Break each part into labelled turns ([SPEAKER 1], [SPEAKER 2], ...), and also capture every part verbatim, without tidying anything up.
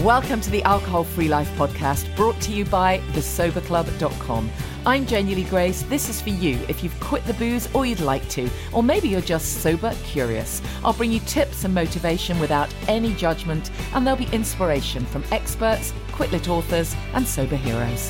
[SPEAKER 1] Welcome to the Alcohol Free Life podcast, brought to you by the sober club dot com. I'm Genuinely Grace. This is for you if you've quit the booze or you'd like to, or maybe you're just sober curious. I'll bring you tips and motivation without any judgment, and there'll be inspiration from experts, quit-lit authors, and sober heroes.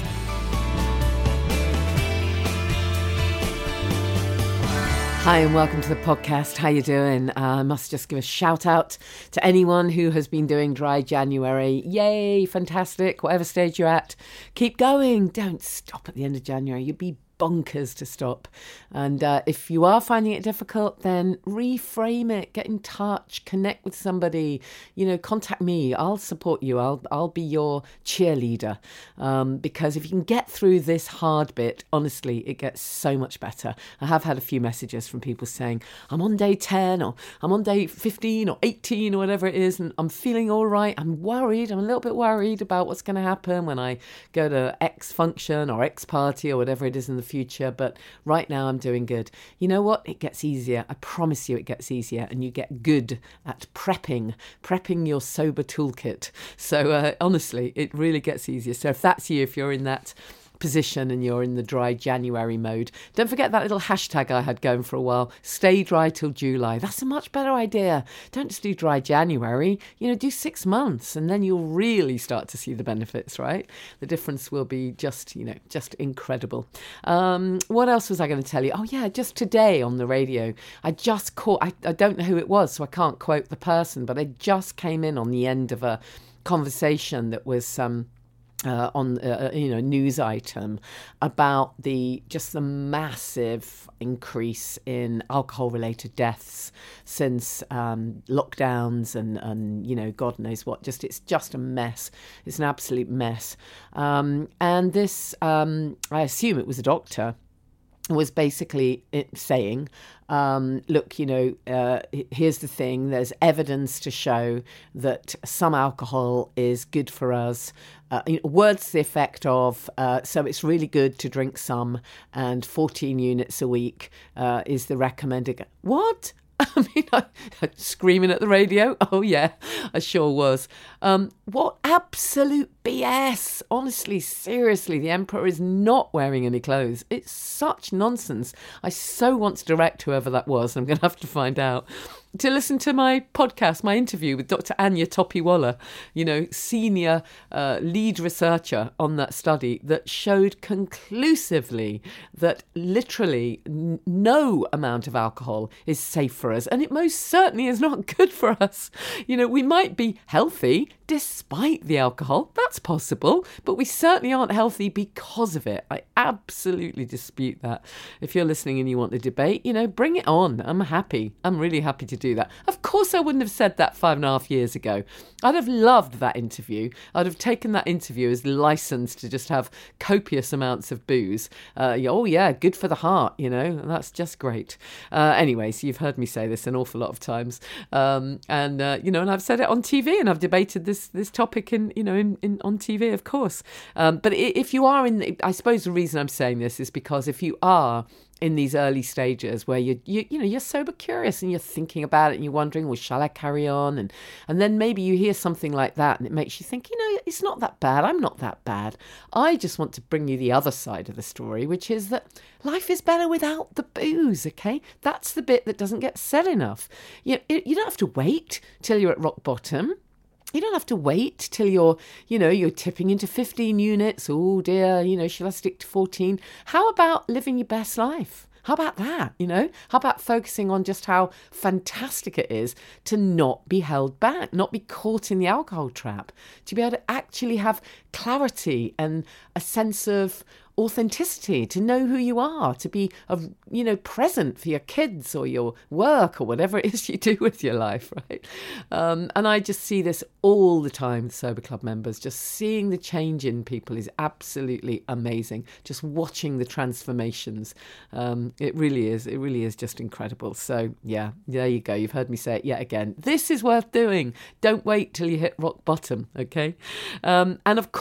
[SPEAKER 1] Hi and welcome to the podcast. How you doing? Uh, I must just give a shout out to anyone who has been doing Dry January. Yay, fantastic. Whatever stage you're at, keep going. Don't stop at the end of January. You'd be bonkers to stop. And uh, if you are finding it difficult, then reframe it, get in touch, connect with somebody, you know, contact me. I'll support you. I'll I'll be your cheerleader. Um, because if you can get through this hard bit, honestly, it gets so much better. I have had a few messages from people saying, I'm on day ten or I'm on day fifteen or eighteen or whatever it is, and I'm feeling all right. I'm worried. I'm a little bit worried about what's going to happen when I go to X function or X party or whatever it is in the future, but right now I'm doing good. You know what? It gets easier. I promise you it gets easier, and you get good at prepping, prepping your sober toolkit. So uh, honestly, it really gets easier. So if that's you, if you're in that position and you're in the Dry January mode, don't forget that little hashtag I had going for a while, stay dry till July. That's a much better idea. Don't just do Dry January, you know, do six months and then you'll really start to see the benefits, right? The difference will be just, you know, just incredible. Um, what else was I going to tell you? Oh yeah, just today on the radio, I just caught, I, I don't know who it was, so I can't quote the person, but I just came in on the end of a conversation that was um Uh, on uh, you know news item about the just the massive increase in alcohol related deaths since um, lockdowns and and you know God knows what. Just it's just a mess. It's an absolute mess. Um, and this um, I assume it was a doctor, was basically saying, um, look, you know, uh, here's the thing. There's evidence to show that some alcohol is good for us. Uh, you know, words to the effect of, uh, so it's really good to drink some, and fourteen units a week uh, is the recommended. What? I mean, I, I, screaming at the radio. Oh, yeah, I sure was. Um, what absolute B S. Honestly, seriously, the Emperor is not wearing any clothes. It's such nonsense. I so want to direct whoever that was. I'm going to have to find out. To listen to my podcast, my interview with Doctor Anya Topiwala, you know, senior uh, lead researcher on that study that showed conclusively that literally n- no amount of alcohol is safe for us. And it most certainly is not good for us. You know, we might be healthy despite the alcohol. That's possible. But we certainly aren't healthy because of it. I absolutely dispute that. If you're listening and you want the debate, you know, bring it on. I'm happy. I'm really happy to do that. Of course I wouldn't have said that five and a half years ago. I'd have loved that interview. I'd have taken that interview as license to just have copious amounts of booze. Uh, oh yeah, good for the heart, you know, that's just great. Uh, anyway, so you've heard me say this an awful lot of times. Um, and, uh, you know, and I've said it on T V, and I've debated this this topic in, you know, in, in on T V, of course. Um, but if you are in, I suppose the reason I'm saying this is because if you are in these early stages where you you you know you're sober curious and you're thinking about it and you're wondering, well, shall I carry on? And and then maybe you hear something like that and it makes you think, you know, it's not that bad. I'm not that bad. I just want to bring you the other side of the story, which is that life is better without the booze. Okay, that's the bit that doesn't get said enough. You you don't have to wait till you're at rock bottom. You don't have to wait till you're, you know, you're tipping into fifteen units. Oh dear, you know, shall I stick to fourteen? How about living your best life? How about that, you know? How about focusing on just how fantastic it is to not be held back, not be caught in the alcohol trap, to be able to actually have clarity and a sense of authenticity, to know who you are, to be, of you know, present for your kids or your work or whatever it is you do with your life, right? Um, and I just see this all the time with Sober Club members. Just seeing the change in people is absolutely amazing. Just watching the transformations. Um, it really is. It really is just incredible. So yeah, there you go. You've heard me say it yet again. This is worth doing. Don't wait till you hit rock bottom, okay? Um, and of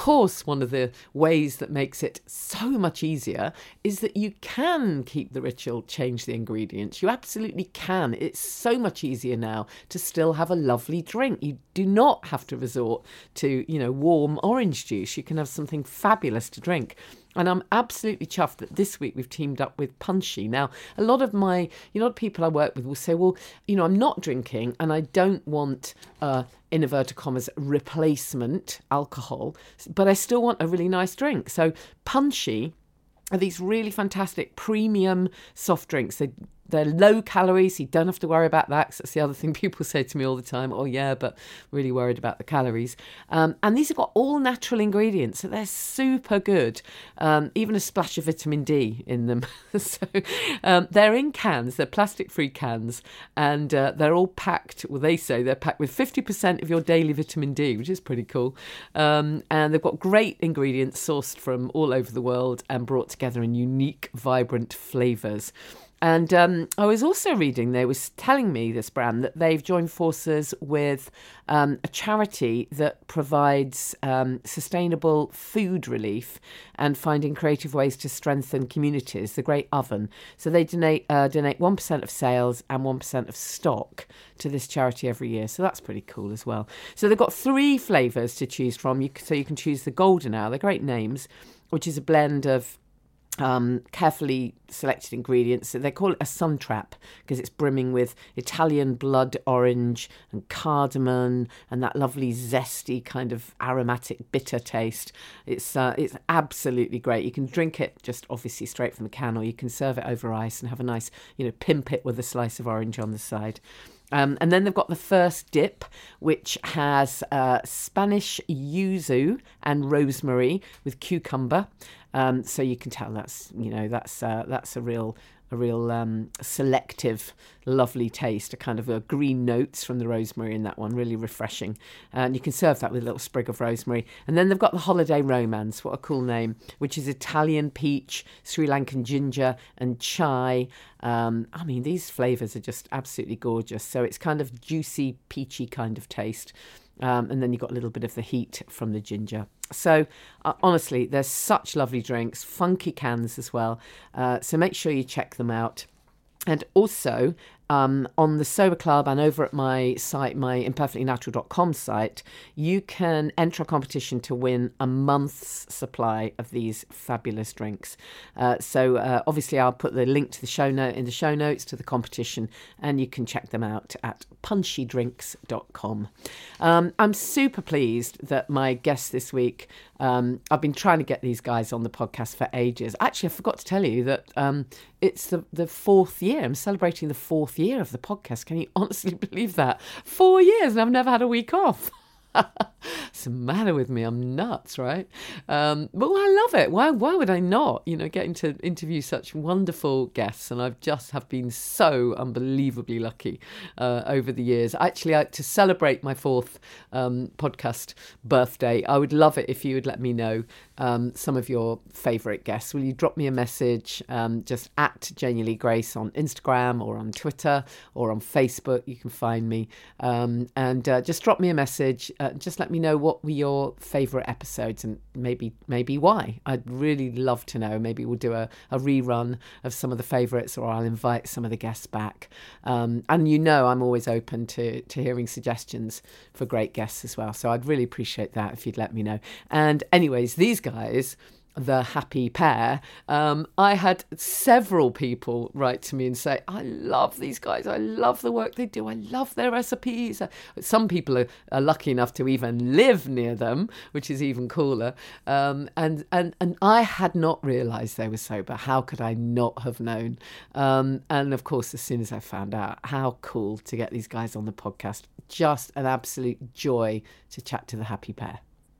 [SPEAKER 1] course, one of the ways that makes it so much easier is that you can keep the ritual, change the ingredients. You absolutely can. It's so much easier now to still have a lovely drink. You do not have to resort to, you know, warm orange juice. You can have something fabulous to drink. And I'm absolutely chuffed that this week we've teamed up with Punchy. Now, a lot of my, you know, people I work with will say, well, you know, I'm not drinking and I don't want, uh, in inverted commas, replacement alcohol, but I still want a really nice drink. So Punchy are these really fantastic premium soft drinks. They They're low calories, so you don't have to worry about that, because that's the other thing people say to me all the time. Oh, yeah, but really worried about the calories. Um, and these have got all natural ingredients, so they're super good. Um, even a splash of vitamin D in them. so um, they're in cans, they're plastic-free cans, and uh, they're all packed, well, they say they're packed with fifty percent of your daily vitamin D, which is pretty cool. Um, and they've got great ingredients sourced from all over the world and brought together in unique, vibrant flavours. And um, I was also reading, they was telling me, this brand, that they've joined forces with um, a charity that provides um, sustainable food relief and finding creative ways to strengthen communities, the Great Oven. So they donate uh, donate one percent of sales and one percent of stock to this charity every year. So that's pretty cool as well. So they've got three flavours to choose from. You, so you can choose the Golden Hour, they're great names, which is a blend of Um, carefully selected ingredients. So they call it a sun trap because it's brimming with Italian blood orange and cardamom and that lovely zesty kind of aromatic bitter taste. It's uh, it's absolutely great. You can drink it just obviously straight from the can, or you can serve it over ice and have a nice, you know, pimp it with a slice of orange on the side. Um, and then they've got the first dip, which has uh, Spanish yuzu and rosemary with cucumber. Um, so you can tell that's, you know, that's uh, that's a real a real um, selective, lovely taste, a kind of a green notes from the rosemary in that one, really refreshing. And you can serve that with a little sprig of rosemary. And then they've got the Holiday Romance, what a cool name, which is Italian peach, Sri Lankan ginger and chai. Um, I mean, these flavours are just absolutely gorgeous. So it's kind of juicy, peachy kind of taste. Um, and then you've got a little bit of the heat from the ginger. So uh, honestly, they're such lovely drinks, funky cans as well. Uh, so make sure you check them out. And also um, on the Sober Club and over at my site, my imperfectly natural dot com site, you can enter a competition to win a month's supply of these fabulous drinks. Uh, so uh, obviously I'll put the link to the show note in the show notes to the competition, and you can check them out at punchy drinks dot com. Um, I'm super pleased that my guest this week, um, I've been trying to get these guys on the podcast for ages. Actually, I forgot to tell you that um, it's the, the fourth year. I'm celebrating the fourth year of the podcast. Can you honestly believe that? Four years and I've never had a week off. What's the matter with me? I'm nuts, right? Um, but I love it. Why why would I not? You know, getting to interview such wonderful guests, and I've just have been so unbelievably lucky uh, over the years. Actually, I, to celebrate my fourth um, podcast birthday, I would love it if you would let me know um, some of your favourite guests. Will you drop me a message um, just at Janie Lee Grace on Instagram or on Twitter or on Facebook? You can find me um, and uh, just drop me a message. Uh, just let me know what were your favourite episodes and maybe maybe why. I'd really love to know. Maybe we'll do a, a rerun of some of the favourites, or I'll invite some of the guests back. Um, and you know I'm always open to, to hearing suggestions for great guests as well. So I'd really appreciate that if you'd let me know. And anyways, these guys, the Happy Pear, um, I had several people write to me and say, I love these guys, I love the work they do, I love their recipes. Some people are, are lucky enough to even live near them, which is even cooler. Um, and, and, and I had not realised they were sober. How could I not have known? Um, and of course, as soon as I found out, how cool to get these guys on the podcast. Just an absolute joy to chat to the Happy Pear.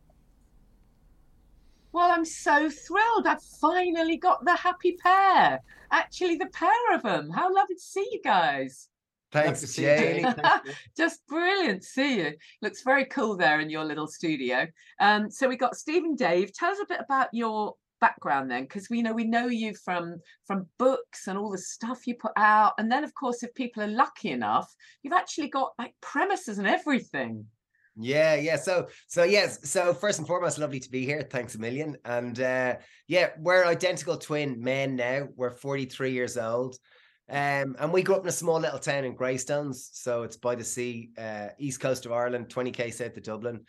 [SPEAKER 1] Well, I'm so thrilled. I've finally got the Happy Pear. Actually, the pair of them. How lovely to see you guys.
[SPEAKER 2] Thanks, Janie.
[SPEAKER 1] Just brilliant to see you. Looks very cool there in your little studio. Um, so we got Steve and Dave. Tell us a bit about your background then, because we know we know you from from books and all the stuff you put out. And then, of course, if people are lucky enough, you've actually got like premises and everything.
[SPEAKER 2] Yeah, yeah. So, so yes. So first and foremost, lovely to be here. Thanks a million. And uh, yeah, we're identical twin men now. We're forty-three years old. Um, and we grew up in a small little town in Greystones. So it's by the sea, uh, east coast of Ireland, twenty K south of Dublin.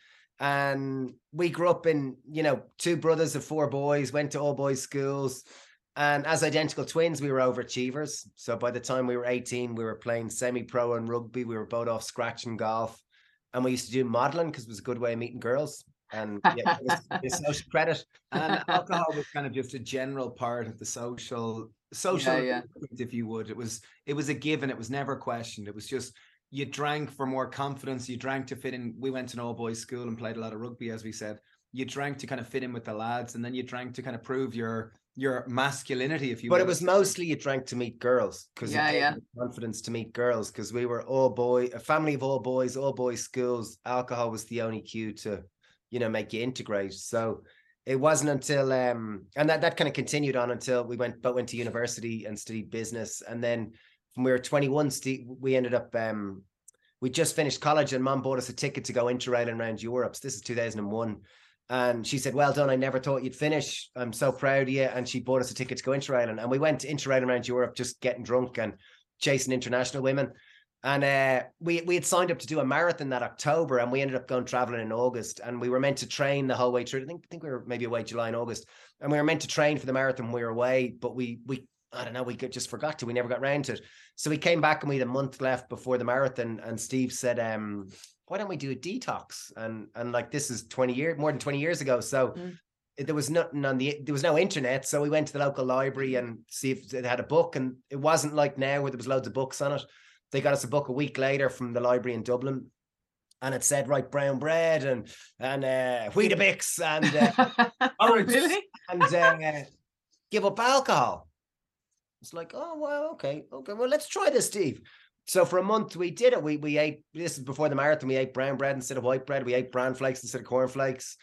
[SPEAKER 2] And we grew up in, you know, two brothers of four boys, went to all boys schools. And as identical twins, we were overachievers. So by the time we were eighteen, we were playing semi-pro and rugby. We were both off scratch and golf. And we used to do modeling because it was a good way of meeting girls. And yeah, it was, it was social credit.
[SPEAKER 3] And alcohol was kind of just a general part of the social, social,
[SPEAKER 1] yeah, yeah.
[SPEAKER 3] if you would. It was, it was a given. It was never questioned. It was just, you drank for more confidence. You drank to fit in. We went to an all boys school and played a lot of rugby, as we said. You drank to kind of fit in with the lads, and then you drank to kind of prove your your masculinity, if you
[SPEAKER 2] but
[SPEAKER 3] will.
[SPEAKER 2] It was mostly you drank to meet girls because
[SPEAKER 1] yeah,
[SPEAKER 2] it gave
[SPEAKER 1] yeah.
[SPEAKER 2] confidence to meet girls because we were all boy, a family of all boys, all boys schools. Alcohol was the only cue to, you know, make you integrate. So it wasn't until um and that that kind of continued on until we went but went to university and studied business. And then when we were twenty-one, we ended up um we just finished college and mom bought us a ticket to go interrailing around Europe. So this is two thousand one. And she said, well done, I never thought you'd finish. I'm so proud of you. And she bought us a ticket to go interrailing. And we went interrailing around Europe, just getting drunk and chasing international women. And uh, we, we had signed up to do a marathon that October, and we ended up going traveling in August. And we were meant to train the whole way through. I think, I think we were maybe away July and August. And we were meant to train for the marathon when we were away, but we, we I don't know, we just forgot to. We never got round to it. So we came back and we had a month left before the marathon. And Steve said, um, why don't we do a detox? And and like this is twenty years, more than twenty years ago. So mm. it, there was nothing on the, there was no internet. So we went to the local library and see if it had a book. And it wasn't like now where there was loads of books on it. They got us a book a week later from the library in Dublin. And it said, write brown bread and and uh, Weetabix and uh, orange really? and uh, give up alcohol. It's like, oh, well, okay, okay, well, let's try this, Steve. So for a month we did it. We we ate, this is before the marathon, we ate brown bread instead of white bread. We ate bran flakes instead of corn flakes.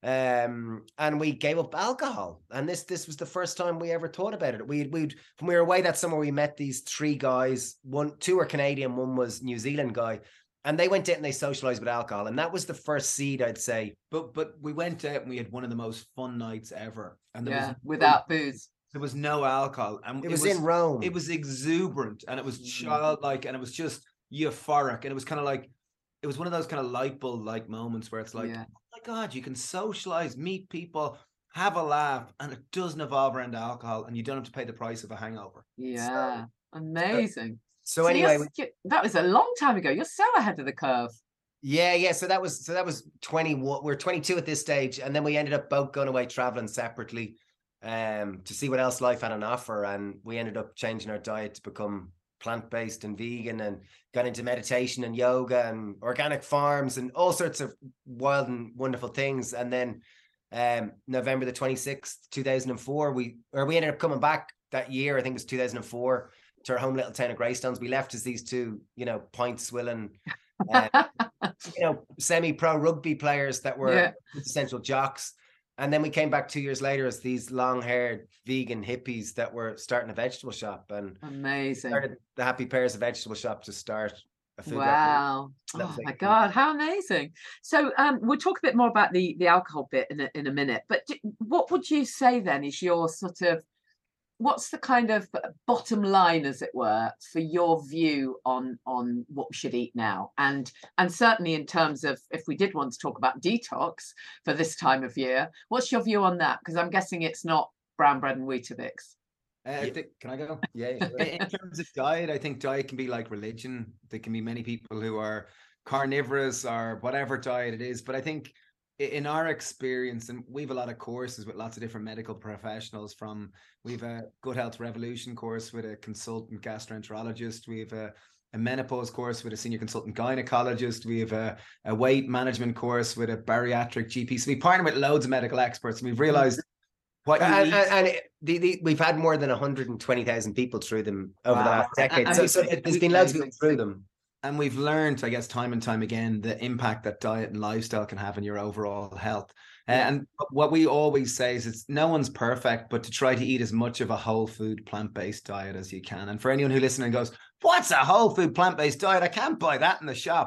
[SPEAKER 2] Um, and we gave up alcohol. And this this was the first time we ever thought about it. We we'd when we were away that summer, we met these three guys. One, two were Canadian, one was New Zealand guy. And they went out and they socialized with alcohol. And that was the first seed, I'd say.
[SPEAKER 3] But but we went out and we had one of the most fun nights ever. And there
[SPEAKER 1] yeah,
[SPEAKER 3] was
[SPEAKER 1] without booze.
[SPEAKER 3] There was no alcohol. And
[SPEAKER 2] it, it was, was in Rome.
[SPEAKER 3] It was exuberant and it was childlike and it was just euphoric. And it was kind of like, it was one of those kind of light bulb like moments where it's like, yeah. oh my God, you can socialize, meet people, have a laugh, and it doesn't evolve around alcohol and you don't have to pay the price of a hangover.
[SPEAKER 1] Yeah, so, amazing.
[SPEAKER 2] So, so anyway,
[SPEAKER 1] we, that was a long time ago. You're so ahead of the curve.
[SPEAKER 2] Yeah, yeah. So that was, so that was twenty-one. We're twenty-two at this stage. And then we ended up both going away traveling separately. Um, to see what else life had on offer, and we ended up changing our diet to become plant-based and vegan, and got into meditation and yoga and organic farms and all sorts of wild and wonderful things. And then um, November the twenty-sixth, two thousand four, we or we ended up coming back that year. I think it was two thousand four to our home little town of Greystones. We left as these two, you know, pint swilling, uh, you know, semi-pro rugby players that were yeah. essential jocks. And then we came back two years later as these long-haired vegan hippies that were starting a vegetable shop. And
[SPEAKER 1] amazing.
[SPEAKER 2] Started the Happy Pears Vegetable Shop to start a food.
[SPEAKER 1] Wow. Oh my God, how amazing. So um, we'll talk a bit more about the, the alcohol bit in a, in a minute. But do, what would you say then is your sort of, what's the kind of bottom line, as it were, for your view on on what we should eat now? And and certainly in terms of, if we did want to talk about detox for this time of year, what's your view on that? Because I'm guessing it's not brown bread and Weetabix.
[SPEAKER 3] Uh, yeah. think, can I go? Yeah. yeah. In terms of diet, I think diet can be like religion. There can be many people who are carnivorous or whatever diet it is. But I think in our experience, and we have a lot of courses with lots of different medical professionals, from we have a Good Health Revolution course with a consultant gastroenterologist, we have a, a menopause course with a senior consultant gynecologist, we have a, a weight management course with a bariatric G P. So we partner with loads of medical experts, and we've realized what you
[SPEAKER 2] and,
[SPEAKER 3] eat.
[SPEAKER 2] and, and it, the, the, we've had more than one hundred twenty thousand people through them over wow. the last decade. And, so, so there's been loads of people through them.
[SPEAKER 3] And we've learned, I guess, time and time again, the impact that diet and lifestyle can have on your overall health. Yeah. And what we always say is it's no one's perfect, but to try to eat as much of a whole food plant-based diet as you can. And for anyone who listens and goes, what's a whole food plant-based diet? I can't buy that in the shop.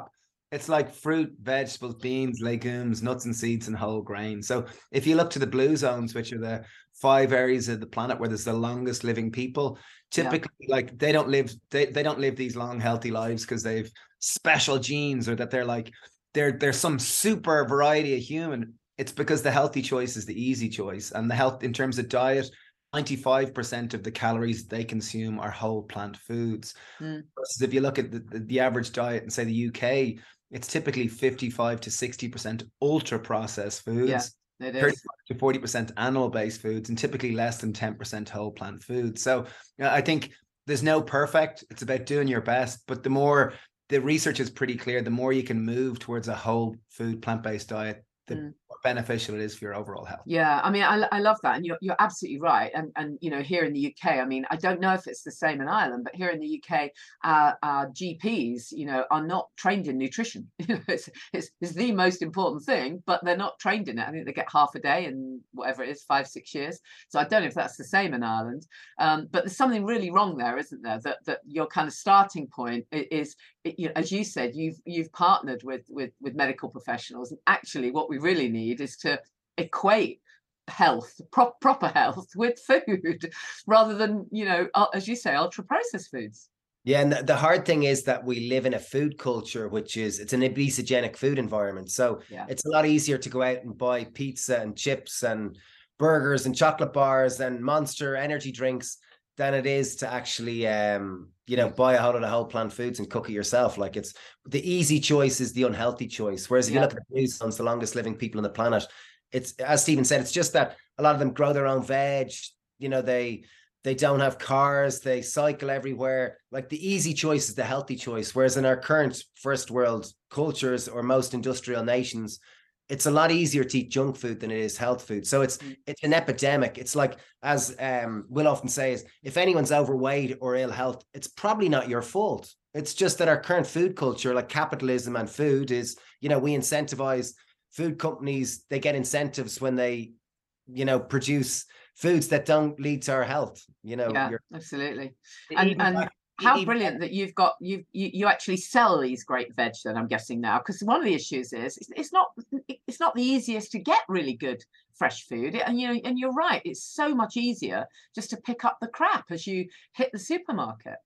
[SPEAKER 3] It's like fruit, vegetables, beans, legumes, nuts and seeds, and whole grains. So if you look to the blue zones, which are the five areas of the planet where there's the longest living people, typically yeah. like they don't live they, they don't live these long healthy lives because they've special genes, or that they're like they're there's some super variety of human. It's because the healthy choice is the easy choice, and the health in terms of diet, ninety-five percent of the calories they consume are whole plant foods. Mm. Versus if you look at the, the, the average diet in say the U K, it's typically fifty-five to sixty percent ultra processed foods.
[SPEAKER 1] Yeah. It is.
[SPEAKER 3] thirty-five to forty percent animal-based foods, and typically less than ten percent whole plant foods. So you know, I think there's no perfect. It's about doing your best. But the more, the research is pretty clear, the more you can move towards a whole food, plant-based diet, the mm. more beneficial it is for your overall health.
[SPEAKER 1] Yeah, I mean, I, I love that. And you're, you're absolutely right. And, and, you know, here in the U K, I mean, I don't know if it's the same in Ireland, but here in the U K, uh, our G Ps, you know, are not trained in nutrition. it's, it's, it's the most important thing, but they're not trained in it. I think they get half a day in whatever it is, five, six years. So I don't know if that's the same in Ireland. Um, but there's something really wrong there, isn't there? That, that your kind of starting point is, you know, as you said, you've you've partnered with with with medical professionals, and actually what we really need is to equate health, pro- proper health, with food, rather than, you know, as you say, ultra processed foods.
[SPEAKER 2] Yeah, and the, the hard thing is that we live in a food culture, which is it's an obesogenic food environment. So yeah. it's a lot easier to go out and buy pizza and chips and burgers and chocolate bars and Monster energy drinks than it is to actually, um, you know, buy a whole lot of whole plant foods and cook it yourself. Like, it's the easy choice is the unhealthy choice. Whereas if yeah. you look at the blue zones, the longest living people on the planet, it's, as Stephen said, it's just that a lot of them grow their own veg. You know, they they don't have cars, they cycle everywhere. Like, the easy choice is the healthy choice. Whereas in our current first world cultures or most industrial nations, it's a lot easier to eat junk food than it is health food. So it's it's an epidemic. It's like, as um, Will often says, if anyone's overweight or ill health, it's probably not your fault. It's just that our current food culture, like capitalism and food, is, you know, we incentivize food companies. They get incentives when they, you know, produce foods that don't lead to our health. You know,
[SPEAKER 1] yeah, absolutely. And and. How brilliant that you've got you you you actually sell these great veg, then, I'm guessing now, because one of the issues is it's, it's not it's not the easiest to get really good fresh food, and you know, and you're right, it's so much easier just to pick up the crap as you hit the supermarket.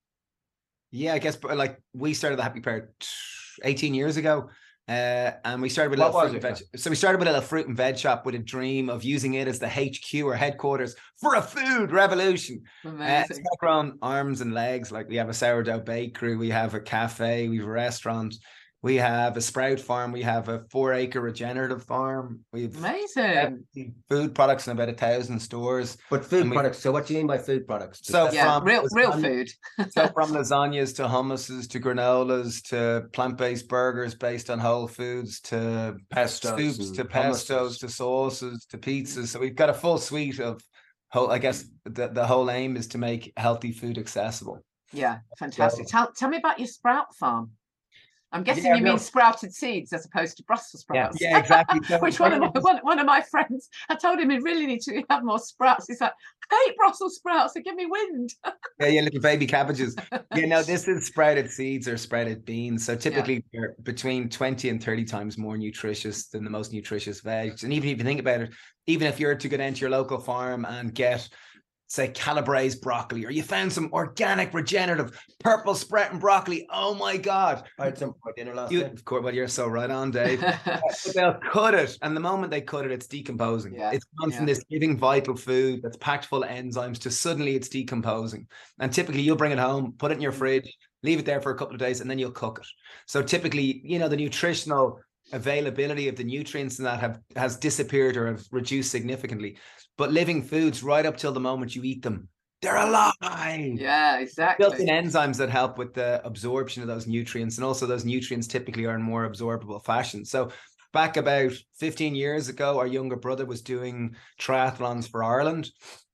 [SPEAKER 3] Yeah, I guess, but like, we started the Happy Pear eighteen years ago. Uh, and we started with a
[SPEAKER 2] what
[SPEAKER 3] little fruit and veg. So we started with a little fruit and veg shop with a dream of using it as the H Q or headquarters for a food revolution.
[SPEAKER 1] Amazing.
[SPEAKER 3] Uh, it's got grown arms and legs. Like, we have a sourdough bakery, we have a cafe, we have a restaurant, we have a sprout farm, we have a four acre regenerative farm. We've
[SPEAKER 1] amazing
[SPEAKER 3] food products in about a thousand stores.
[SPEAKER 2] But food products. So what do you mean by food products?
[SPEAKER 3] So
[SPEAKER 1] yeah,
[SPEAKER 3] from
[SPEAKER 1] real real food.
[SPEAKER 3] So from lasagnas to hummuses to granolas to plant-based burgers based on whole foods to
[SPEAKER 2] pestos
[SPEAKER 3] soups to pestos to sauces to pizzas. So we've got a full suite of whole. I guess the the whole aim is to make healthy food accessible.
[SPEAKER 1] Yeah, fantastic. So, tell tell me about your sprout farm. I'm guessing
[SPEAKER 3] yeah,
[SPEAKER 1] you
[SPEAKER 3] no.
[SPEAKER 1] mean sprouted seeds as opposed to Brussels sprouts.
[SPEAKER 3] Yeah, yeah exactly.
[SPEAKER 1] Which one of my one, one of my friends, I told him he really needs to have more sprouts. He's like, I hate Brussels sprouts, they give me wind.
[SPEAKER 3] Yeah, yeah, little baby cabbages. Yeah, no, this is sprouted seeds or sprouted beans. So typically yeah. they're between twenty and thirty times more nutritious than the most nutritious veg. And even if you think about it, even if you're to go down to your local farm and get, say, Calabrese broccoli, or you found some organic regenerative purple sprouting broccoli, oh my God.
[SPEAKER 2] I had some for dinner last
[SPEAKER 3] you,
[SPEAKER 2] night.
[SPEAKER 3] Of course, well, you're so right on, Dave. But they'll cut it, and the moment they cut it, it's decomposing.
[SPEAKER 1] Yeah.
[SPEAKER 3] It's gone from
[SPEAKER 1] yeah.
[SPEAKER 3] this living vital food that's packed full of enzymes to suddenly it's decomposing. And typically you'll bring it home, put it in your fridge, leave it there for a couple of days, and then you'll cook it. So typically, you know, the nutritional availability of the nutrients in that have has disappeared or have reduced significantly. But living foods, right up till the moment you eat them, they're alive.
[SPEAKER 1] Yeah, exactly.
[SPEAKER 3] Built-in enzymes that help with the absorption of those nutrients, and also those nutrients typically are in more absorbable fashion. So back about fifteen years ago, our younger brother was doing triathlons for Ireland.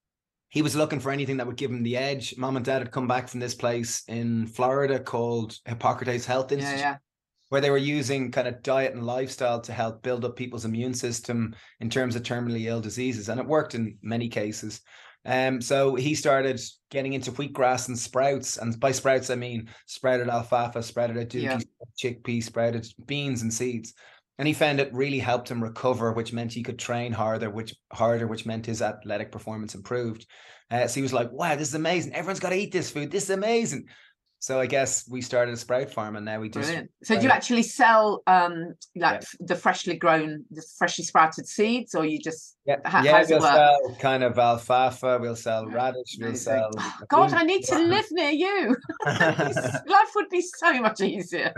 [SPEAKER 3] He was looking for anything that would give him the edge. Mom and Dad had come back from this place in Florida called Hippocrates Health Institute.
[SPEAKER 1] Yeah, yeah.
[SPEAKER 3] Where they were using kind of diet and lifestyle to help build up people's immune system in terms of terminally ill diseases. And it worked in many cases. Um, so he started getting into wheatgrass and sprouts, and by sprouts I mean sprouted alfalfa, sprouted aduki,
[SPEAKER 1] Yeah.
[SPEAKER 3] chickpea, sprouted beans and seeds. And he found it really helped him recover, which meant he could train harder, which harder, which meant his athletic performance improved. Uh, so he was like, "Wow, this is amazing! Everyone's got to eat this food. This is amazing." So I guess we started a sprout farm, and now we just.
[SPEAKER 1] Brilliant. So do you actually sell um like yeah. the freshly grown, the freshly sprouted seeds, or you just
[SPEAKER 3] yeah,
[SPEAKER 1] how,
[SPEAKER 3] yeah
[SPEAKER 1] how does
[SPEAKER 3] we'll
[SPEAKER 1] it work?
[SPEAKER 3] Sell kind of alfalfa, we'll sell radish, we'll sell.
[SPEAKER 1] Oh, God, I need to live near you. Life would be so much easier.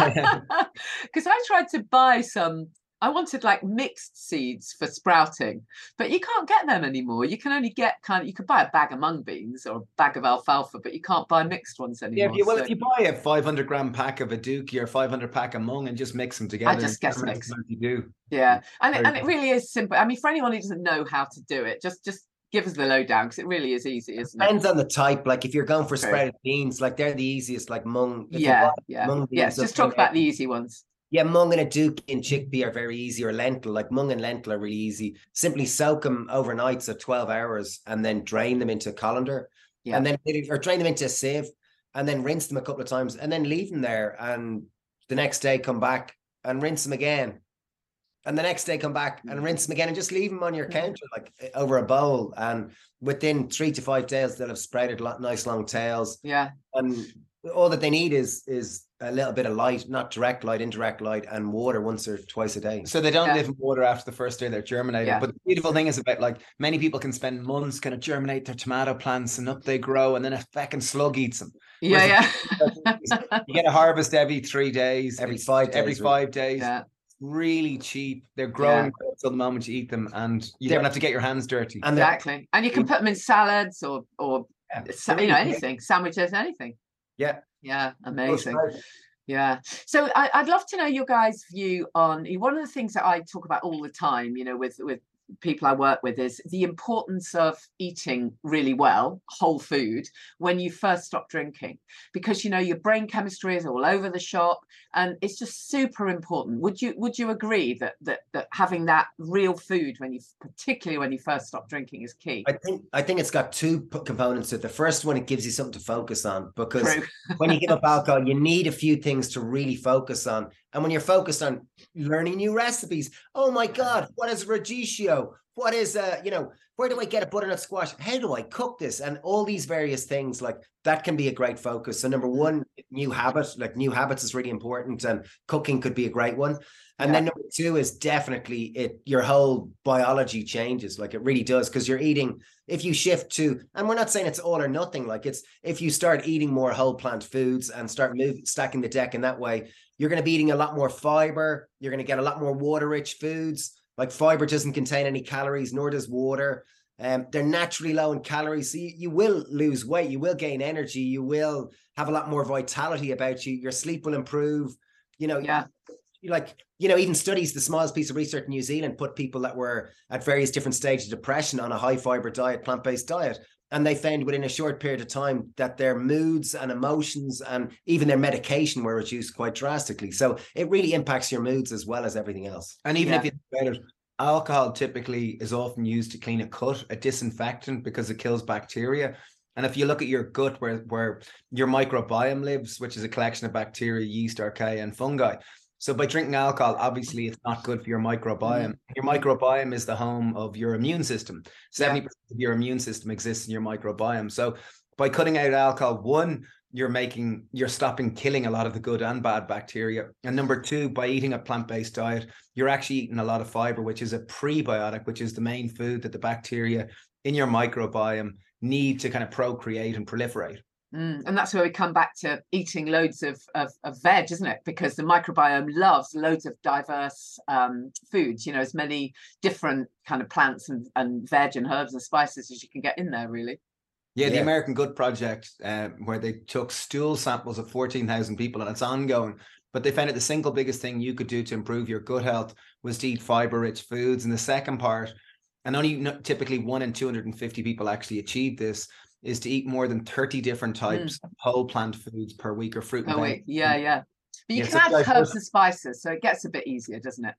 [SPEAKER 1] Because I tried to buy some. I wanted like mixed seeds for sprouting, but you can't get them anymore. You can only get kind of, you could buy a bag of mung beans or a bag of alfalfa, but you can't buy mixed ones anymore.
[SPEAKER 3] Yeah, if you, well,
[SPEAKER 1] so.
[SPEAKER 3] if you buy a five hundred gram pack of aduki or five hundred pack of mung and just mix them together.
[SPEAKER 1] I just guess mix.
[SPEAKER 3] You do.
[SPEAKER 1] Yeah, and it, and it really is simple. I mean, for anyone who doesn't know how to do it, just just give us the lowdown, because it really is easy, isn't it?
[SPEAKER 2] Depends on the type. Like if you're going for sprouted beans, like they're the easiest, like mung.
[SPEAKER 1] Yeah, yeah.
[SPEAKER 2] Mung
[SPEAKER 1] Yes, just talk about the easy ones.
[SPEAKER 2] Yeah, mung and aduki and chickpea are very easy, or lentil. Like mung and lentil are really easy. Simply soak them overnight, so twelve hours, and then drain them into a colander. Yeah. And then, or drain them into a sieve, and then rinse them a couple of times, and then leave them there. And the next day come back and rinse them again. And the next day come back and rinse them again, and just leave them on your counter, like over a bowl. And within three to five days, they'll have sprouted nice long tails.
[SPEAKER 1] Yeah.
[SPEAKER 2] And all that they need is is a little bit of light, not direct light, indirect light, and water once or twice a day.
[SPEAKER 3] So they don't
[SPEAKER 1] yeah.
[SPEAKER 3] live in water after the first day they're germinating. Yeah. But the beautiful thing is about, like, many people can spend months kind of germinate their tomato plants, and up they grow, and then a fucking slug eats them.
[SPEAKER 1] Yeah,
[SPEAKER 3] Whereas yeah. you get a harvest every three days,
[SPEAKER 2] every five days,
[SPEAKER 3] every five days.
[SPEAKER 1] Yeah.
[SPEAKER 3] Really cheap. They're growing yeah. until the moment you eat them, and you They're, don't have to get your hands dirty.
[SPEAKER 1] And exactly. And you can put them in salads or or yeah. you know, anything, sandwiches, anything.
[SPEAKER 2] Yeah.
[SPEAKER 1] Yeah, amazing. Yeah. So I, I'd love to know your guys' view on, one of the things that I talk about all the time, you know, with with people I work with, is the importance of eating really well, whole food, when you first stop drinking, because, you know, your brain chemistry is all over the shop, and it's just super important. Would you would you agree that that that having that real food when you, particularly when you first stop drinking, is key?
[SPEAKER 2] I think I think it's got two components to it. The first one, it gives you something to focus on, because when you give up alcohol, you need a few things to really focus on. And when you're focused on learning new recipes, oh my God, what is radicchio? What is, uh, you know, where do I get a butternut squash? How do I cook this? And all these various things, like, that can be a great focus. So number one, new habit, like new habits is really important, and cooking could be a great one. And yeah. then number two is definitely it, your whole biology changes. Like, it really does, because you're eating, if you shift to, and we're not saying it's all or nothing, like, it's, if you start eating more whole plant foods and start moving, stacking the deck in that way, you're going to be eating a lot more fiber. You're going to get a lot more water rich foods. Like, fiber doesn't contain any calories, nor does water. Um, they're naturally low in calories. So you, you will lose weight. You will gain energy. You will have a lot more vitality about you. Your sleep will improve. You know,
[SPEAKER 1] yeah.
[SPEAKER 2] You, like, you know, even studies, the smallest piece of research in New Zealand put people that were at various different stages of depression on a high fiber diet, plant-based diet. And they found within a short period of time that their moods and emotions and even their medication were reduced quite drastically. So it really impacts your moods as well as everything else.
[SPEAKER 3] And even yeah. if you think about it, alcohol typically is often used to clean a cut, a disinfectant, because it kills bacteria. And if you look at your gut, where, where your microbiome lives, which is a collection of bacteria, yeast, archaea, and fungi. So by drinking alcohol, obviously it's not good for your microbiome. Mm. Your microbiome is the home of your immune system. seventy percent yeah. of your immune system exists in your microbiome. So by cutting out alcohol, one, you're making, you're stopping killing a lot of the good and bad bacteria. And number two, by eating a plant-based diet, you're actually eating a lot of fiber, which is a prebiotic, which is the main food that the bacteria in your microbiome need to kind of procreate and proliferate.
[SPEAKER 1] Mm, and that's where we come back to eating loads of, of, of veg, isn't it? Because the microbiome loves loads of diverse um, foods, you know, as many different kind of plants and, and veg and herbs and spices as you can get in there, really.
[SPEAKER 3] Yeah, the yeah. American Gut Project, uh, where they took stool samples of fourteen thousand people, and it's ongoing. But they found that the single biggest thing you could do to improve your gut health was to eat fiber-rich foods. And the second part, and only typically one in two hundred fifty people actually achieve this, is to eat more than thirty different types mm. of whole plant foods per week, or fruit and
[SPEAKER 1] oh,
[SPEAKER 3] veg.
[SPEAKER 1] Yeah, yeah. But you yeah, can add herbs and spices, so it gets a bit easier, doesn't it?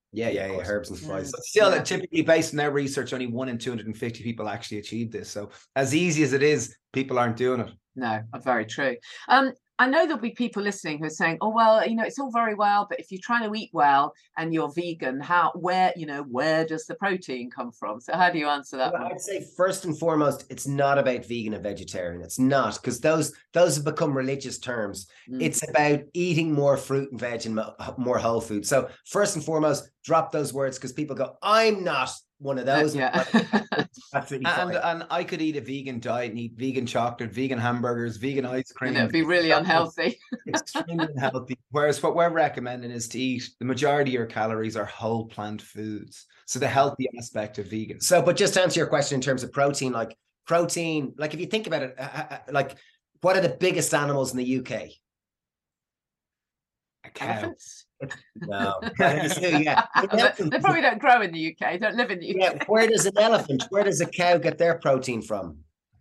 [SPEAKER 2] Yeah, yeah, yeah, herbs and spices.
[SPEAKER 3] But still,
[SPEAKER 1] Yeah.
[SPEAKER 3] typically based on their research, only one in two hundred fifty people actually achieve this. So as easy as it is, people aren't doing it.
[SPEAKER 1] No, very true. Um, I know there'll be people listening who are saying, "Oh, well, you know, it's all very well, but if you're trying to eat well and you're vegan, how, where, you know, where does the protein come from?" So how do you answer that
[SPEAKER 2] Well,
[SPEAKER 1] one?
[SPEAKER 2] I'd say first and foremost, it's not about vegan and vegetarian. It's not, because those those have become religious terms.
[SPEAKER 1] Mm.
[SPEAKER 2] It's about eating more fruit and veg and mo- more whole food. So first and foremost, drop those words, because people go, "I'm not one of those."
[SPEAKER 1] Uh, yeah.
[SPEAKER 2] Absolutely
[SPEAKER 3] And
[SPEAKER 2] fine.
[SPEAKER 3] and I could eat a vegan diet and eat vegan chocolate, vegan hamburgers, vegan ice cream.
[SPEAKER 1] And it would be really unhealthy.
[SPEAKER 2] Extremely unhealthy.
[SPEAKER 3] Whereas what we're recommending is to eat the majority of your calories are whole plant foods. So the healthy aspect of vegan.
[SPEAKER 2] So, but just to answer your question in terms of protein, like protein, like if you think about it, uh, uh, like what are the biggest animals in the U K?
[SPEAKER 3] A cow.
[SPEAKER 1] Elephants?
[SPEAKER 2] No. yeah.
[SPEAKER 1] But they probably don't grow in the U K, don't live in the U K.
[SPEAKER 2] Yeah, where does an elephant, where does a cow get their protein from?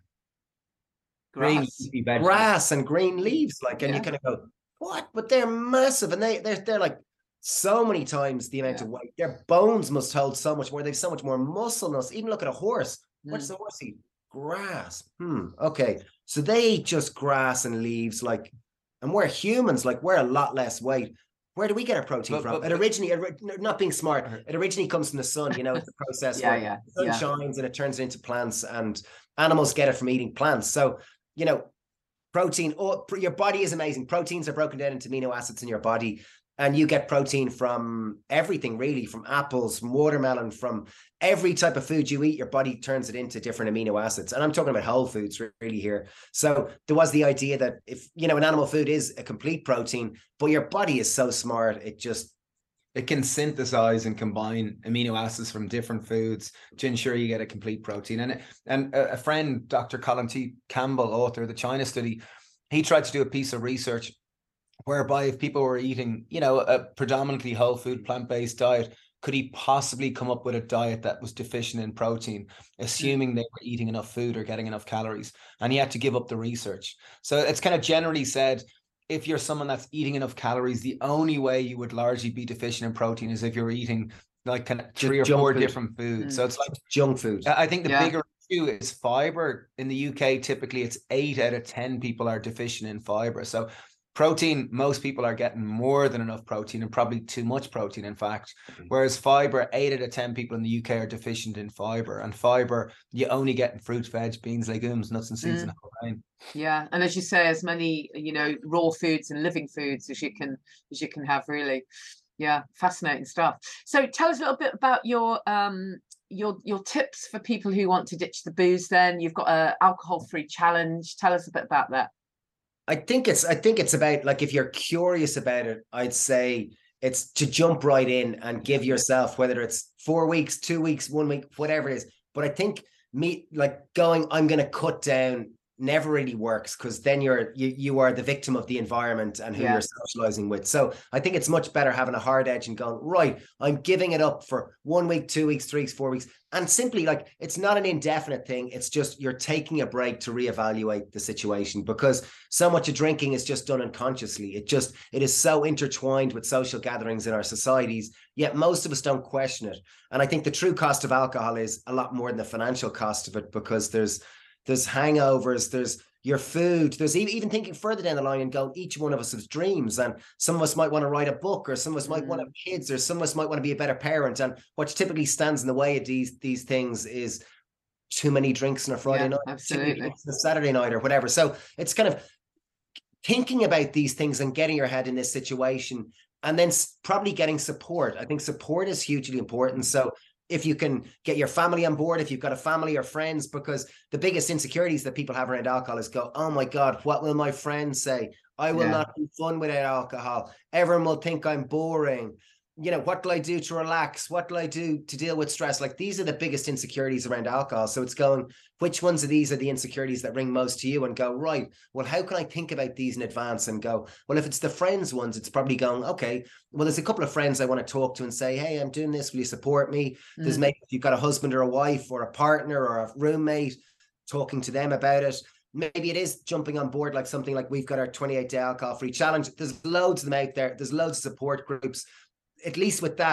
[SPEAKER 3] Green
[SPEAKER 1] Grass.
[SPEAKER 3] leafy vegetables.
[SPEAKER 2] Grass and green leaves. Like, and
[SPEAKER 1] Yeah.
[SPEAKER 2] you kind of go, what? But they're massive, and they they're they're like so many times the amount
[SPEAKER 1] Yeah.
[SPEAKER 2] of weight. Their bones must hold so much more. They've so much more muscle than us. Even look at a horse. What's
[SPEAKER 1] Mm.
[SPEAKER 2] the horse eat? Grass. Hmm. Okay. So they eat just grass and leaves, like, and we're humans, like we're a lot less weight. Where do we get our protein
[SPEAKER 3] But-
[SPEAKER 2] from?
[SPEAKER 3] but-
[SPEAKER 2] it
[SPEAKER 3] but-
[SPEAKER 2] originally, it, not being smart, it originally comes from the sun. You know, it's a process
[SPEAKER 1] Yeah,
[SPEAKER 2] where
[SPEAKER 1] yeah,
[SPEAKER 2] the sun
[SPEAKER 1] yeah.
[SPEAKER 2] shines and it turns it into plants, and animals get it from eating plants. So, you know, protein, oh, your body is amazing. Proteins are broken down into amino acids in your body, and you get protein from everything, really, from apples, from watermelon, from every type of food you eat. Your body turns it into different amino acids, and I'm talking about whole foods really here. So there was the idea that if, you know, an animal food is a complete protein, but your body is so smart, it just
[SPEAKER 3] It can synthesize and combine amino acids from different foods to ensure you get a complete protein. And, and a, a friend, Doctor Colin T. Campbell, author of the China study, he tried to do a piece of research whereby if people were eating, you know, a predominantly whole food, plant-based diet, could he possibly come up with a diet that was deficient in protein, assuming they were eating enough food or getting enough calories? And he had to give up the research. So it's kind of generally said, if you're someone that's eating enough calories, the only way you would largely be deficient in protein is if you're eating like kind of three or
[SPEAKER 2] junk
[SPEAKER 3] four
[SPEAKER 2] food.
[SPEAKER 3] different foods.
[SPEAKER 1] Mm.
[SPEAKER 3] So it's like
[SPEAKER 2] junk food.
[SPEAKER 3] I think the
[SPEAKER 1] Yeah.
[SPEAKER 3] bigger issue is fiber. In the U K, typically it's eight out of ten people are deficient in fiber. So protein, most people are getting more than enough protein, and probably too much protein, in fact. Whereas fiber, eight out of ten people in the U K are deficient in fiber. And fiber, you only get in fruit, veg, beans, legumes, nuts and seeds,
[SPEAKER 1] Mm.
[SPEAKER 3] and whole grain.
[SPEAKER 1] Yeah, and as you say, as many, you know, raw foods and living foods as you can as you can have, really. Yeah, fascinating stuff. So tell us a little bit about your um your your tips for people who want to ditch the booze. Then you've got a alcohol-free challenge. Tell us a bit about that.
[SPEAKER 2] I think it's I think it's about, like, if you're curious about it, I'd say it's to jump right in and give yourself, whether it's four weeks, two weeks, one week, whatever it is. But I think me like going, I'm going to cut down never really works, because then you're you you are the victim of the environment and who
[SPEAKER 1] Yeah.
[SPEAKER 2] you're socializing with. So I think it's much better having a hard edge and going, right, I'm giving it up for one week, two weeks, three weeks, four weeks. And simply, like, it's not an indefinite thing. It's just you're taking a break to reevaluate the situation, because so much of drinking is just done unconsciously. It just, it is so intertwined with social gatherings in our societies, yet most of us don't question it. And I think the true cost of alcohol is a lot more than the financial cost of it, because there's there's hangovers, there's your food, there's even, even thinking further down the line and going, each one of us has dreams, and some of us might want to write a book, or some of us might
[SPEAKER 1] Mm.
[SPEAKER 2] want to have kids, or some of us might want to be a better parent. And what typically stands in the way of these these things is too many drinks on a Friday
[SPEAKER 1] Yeah,
[SPEAKER 2] night, too many
[SPEAKER 1] absolutely.
[SPEAKER 2] drinks on a Saturday night, or whatever. So it's kind of thinking about these things and getting your head in this situation, and then s- probably getting support. I think support is hugely important. So if you can get your family on board, if you've got a family or friends, because the biggest insecurities that people have around alcohol is go, oh my God, what will my friends say? I will
[SPEAKER 1] Yeah.
[SPEAKER 2] not be fun without alcohol. Everyone will think I'm boring. You know, what do I do to relax? What do I do to deal with stress? Like, these are the biggest insecurities around alcohol. So it's going, which ones of these are the insecurities that ring most to you, and go, right, well, how can I think about these in advance and go, well, if it's the friends ones, it's probably going, okay, well, there's a couple of friends I want to talk to and say, hey, I'm doing this. Will you support me? There's
[SPEAKER 1] Mm.
[SPEAKER 2] maybe if you've got a husband or a wife or a partner or a roommate, talking to them about it. Maybe it is jumping on board, like something like we've got our twenty-eight day alcohol free challenge. There's loads of them out there. There's loads of support groups. At least with that,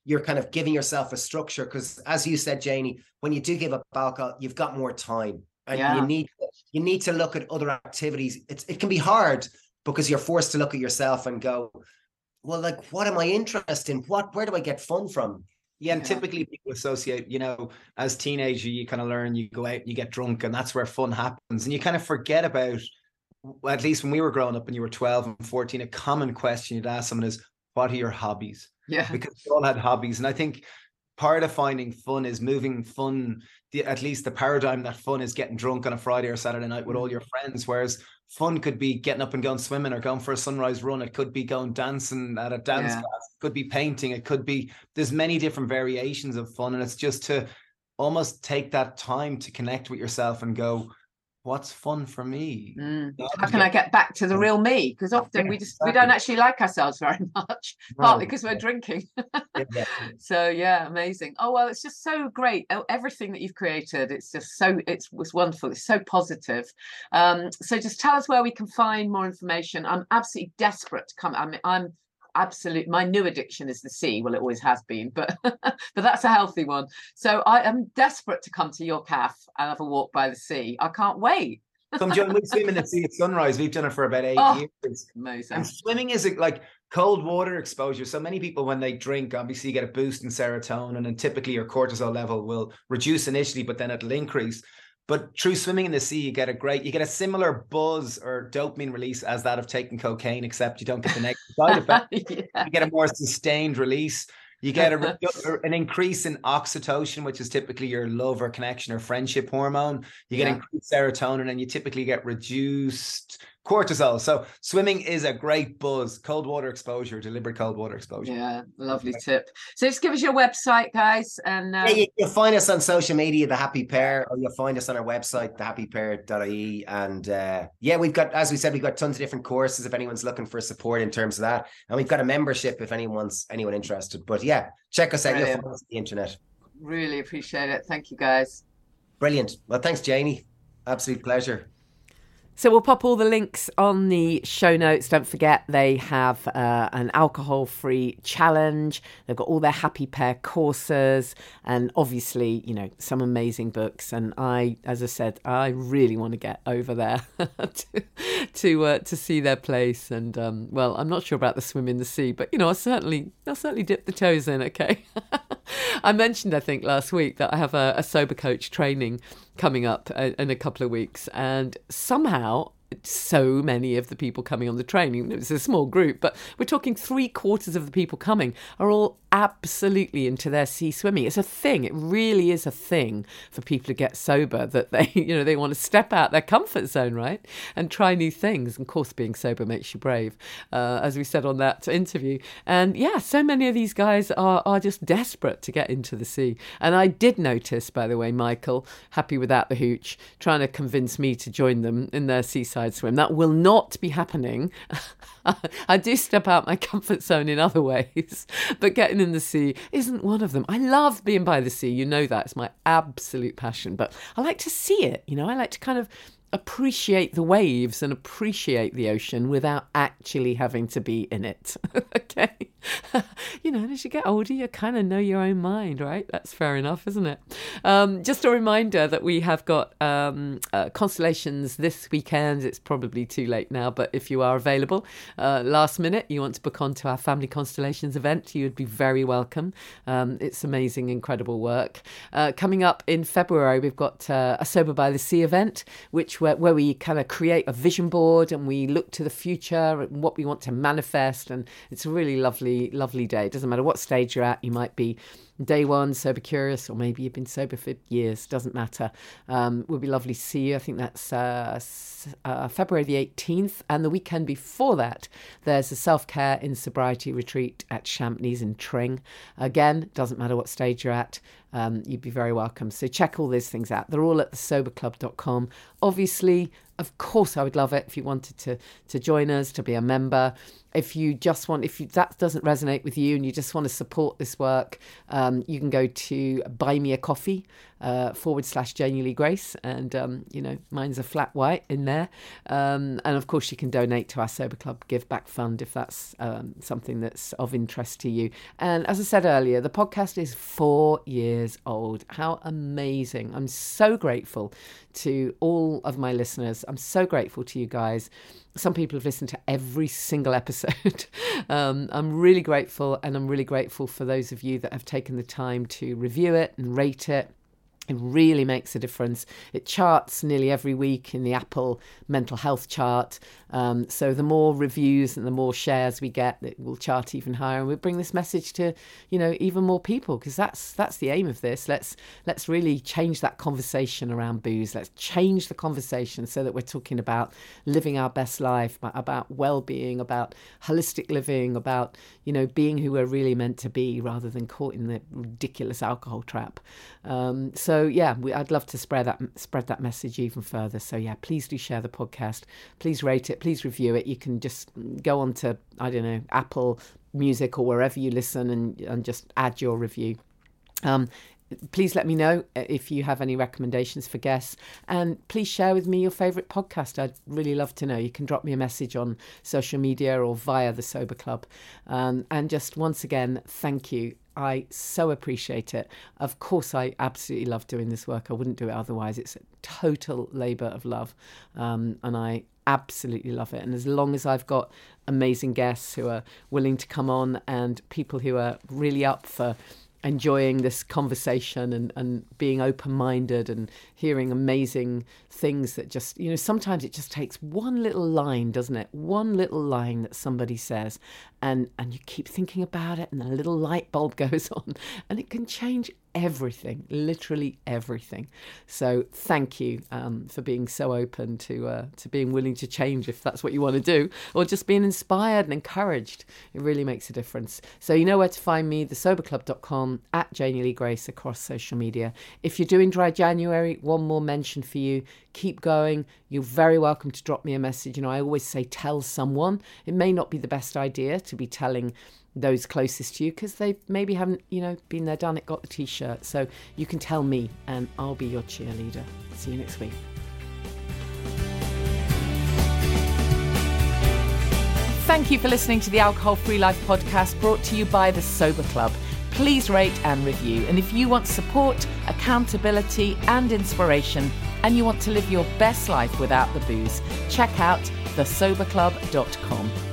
[SPEAKER 2] you're kind of giving yourself a structure, because as you said, Janie, when you do give up alcohol, you've got more time, and yeah. you need you need to look at other activities. It's it can be hard because you're forced to look at yourself and go, well, like, what am I interested in? What where do I get fun from?
[SPEAKER 3] Yeah, and yeah. typically people associate, you know, as teenager, you kind of learn, you go out, you get drunk, and that's where fun happens. And you kind of forget about, at least when we were growing up and you were twelve and fourteen, a common question you'd ask someone is, what are your hobbies?
[SPEAKER 1] Yeah.
[SPEAKER 3] Because we all had hobbies. And I think part of finding fun is moving fun, the, at least the paradigm that fun is getting drunk on a Friday or Saturday night with all your friends, whereas fun could be getting up and going swimming or going for a sunrise run. It could be going dancing at a dance yeah. class. It could be painting. It could be, there's many different variations of fun. And it's just to almost take that time to connect with yourself and go, what's fun for me?
[SPEAKER 1] Mm. How can I get back to the real me? Because often
[SPEAKER 3] yeah,
[SPEAKER 1] we just
[SPEAKER 3] exactly.
[SPEAKER 1] we don't actually like ourselves very much, no. partly because we're drinking.
[SPEAKER 2] yeah.
[SPEAKER 1] So yeah, amazing. Oh well, it's just so great. Everything that you've created, it's just so it's was wonderful. It's so positive. Um, so just tell us where we can find more information. I'm absolutely desperate to come. I mean, I'm absolute my new addiction is the sea. Well, it always has been, but but that's a healthy one. So I am desperate to come to your cafe and have a walk by the sea. I can't wait.
[SPEAKER 3] Come join. We swim in the sea at sunrise. We've done it for about eight
[SPEAKER 1] oh,
[SPEAKER 3] years.
[SPEAKER 1] Amazing.
[SPEAKER 3] And swimming is like cold water exposure. So many people, when they drink, obviously you get a boost in serotonin, and typically your cortisol level will reduce initially, but then it'll increase. But through swimming in the sea, you get a great, you get a similar buzz or dopamine release as that of taking cocaine, except you don't get the negative side effect. yeah. You get a more sustained release. You get a, an increase in oxytocin, which is typically your love or connection or friendship hormone. You get yeah. increased serotonin, and you typically get reduced cortisol. So swimming is a great buzz. Cold water exposure, deliberate cold water exposure.
[SPEAKER 1] Yeah, lovely tip. So just give us your website, guys. And uh...
[SPEAKER 2] yeah, you, you'll find us on social media, The Happy Pair, or you'll find us on our website, the happy pair dot I E. And uh, yeah, we've got, as we said, we've got tons of different courses if anyone's looking for support in terms of that. And we've got a membership if anyone's anyone interested. But yeah, check us out. Brilliant. You'll find us on the internet.
[SPEAKER 1] Really appreciate it. Thank you, guys.
[SPEAKER 2] Brilliant. Well, thanks, Janie. Absolute pleasure.
[SPEAKER 1] So we'll pop all the links on the show notes. Don't forget they have uh, an alcohol-free challenge. They've got all their Happy Pair courses and obviously, you know, some amazing books. And I, as I said, I really want to get over there to to, uh, to see their place. And um, well, I'm not sure about the swim in the sea, but you know, I'll certainly I'll certainly dip the toes in. Okay. I mentioned, I think, last week that I have a, a sober coach training coming up in a couple of weeks, and somehow so many of the people coming on the training, it's a small group, but we're talking three quarters of the people coming are all absolutely into their sea swimming. It's a thing. It really is a thing for people to get sober, that they, you know, they want to step out their comfort zone, right? And try new things. And of course, being sober makes you brave, uh, as we said on that interview. And yeah, so many of these guys are, are just desperate to get into the sea. And I did notice, by the way, Michael, happy without the hooch, trying to convince me to join them in their seaside swim. That will not be happening. I do step out my comfort zone in other ways, but getting in the sea isn't one of them. I love being by the sea. You know that. It's my absolute passion, but I like to see it. You know, I like to kind of appreciate the waves and appreciate the ocean without actually having to be in it. Okay. You know, as you get older, you kind of know your own mind, right? That's fair enough, isn't it? Um, just a reminder that we have got um, uh, Constellations this weekend. It's probably too late now, but if you are available, uh, last minute, you want to book onto our Family Constellations event, you would be very welcome. Um, it's amazing, incredible work. Uh, coming up in February, we've got uh, a Sober by the Sea event, which where, where we kind of create a vision board and we look to the future and what we want to manifest. And it's a really lovely, lovely day. It doesn't matter what stage you're at. You might be day one, sober curious, or maybe you've been sober for years. Doesn't matter. Um, it would be lovely to see you. I think that's uh, uh, February the eighteenth. And the weekend before that, there's a self-care in sobriety retreat at Champneys in Tring. Again, doesn't matter what stage you're at. Um, you'd be very welcome. So check all those things out. They're all at the sober club dot com. Obviously, of course, I would love it if you wanted to to join us, to be a member. If you just want, if you, that doesn't resonate with you and you just want to support this work, um, you can go to Buy Me a Coffee uh, forward slash Janie Lee Grace. And, um, you know, mine's a flat white in there. Um, and of course, you can donate to our Sober Club Give Back Fund if that's um, something that's of interest to you. And as I said earlier, the podcast is four years old. How amazing. I'm so grateful to all of my listeners. I'm so grateful to you guys. Some people have listened to every single episode. um, I'm really grateful, and I'm really grateful for those of you that have taken the time to review it and rate it. It really makes a difference. It charts nearly every week in the Apple mental health chart. Um, so the more reviews and the more shares we get, it will chart even higher. And we'll bring this message to, you know, even more people, because that's that's the aim of this. Let's let's really change that conversation around booze. Let's change the conversation so that we're talking about living our best life, about well-being, about holistic living, about, you know, being who we're really meant to be, rather than caught in the ridiculous alcohol trap. Um, so yeah, we, I'd love to spread that spread that message even further. So yeah, please do share the podcast. Please rate it. Please review it. You can just go on to, I don't know, Apple Music or wherever you listen, and, and just add your review. Um, please let me know if you have any recommendations for guests, and please share with me your favourite podcast. I'd really love to know. You can drop me a message on social media or via the Sober Club. Um, and just once again, thank you. I so appreciate it. Of course, I absolutely love doing this work. I wouldn't do it otherwise. It's a total labour of love. Um, and I absolutely love it. And as long as I've got amazing guests who are willing to come on, and people who are really up for enjoying this conversation and, and being open-minded and hearing amazing things that just, you know, sometimes it just takes one little line, doesn't it? One little line that somebody says, and, and you keep thinking about it, and a little light bulb goes on, and it can change everything, literally everything. So thank you um, for being so open to uh, to being willing to change if that's what you want to do, or just being inspired and encouraged. It really makes a difference. So you know where to find me, the sober club dot com, at Janie Lee Grace across social media. If you're doing Dry January, one more mention for you. Keep going. You're very welcome to drop me a message. You know, I always say tell someone. It may not be the best idea to be telling those closest to you, because they maybe haven't, you know, been there, done it, got the t-shirt. So you can tell me, and I'll be your cheerleader. See you next week. Thank you for listening to the Alcohol Free Life podcast, brought to you by the Sober Club. Please rate and review. And if you want support, accountability and inspiration, and you want to live your best life without the booze, check out the sober club dot com.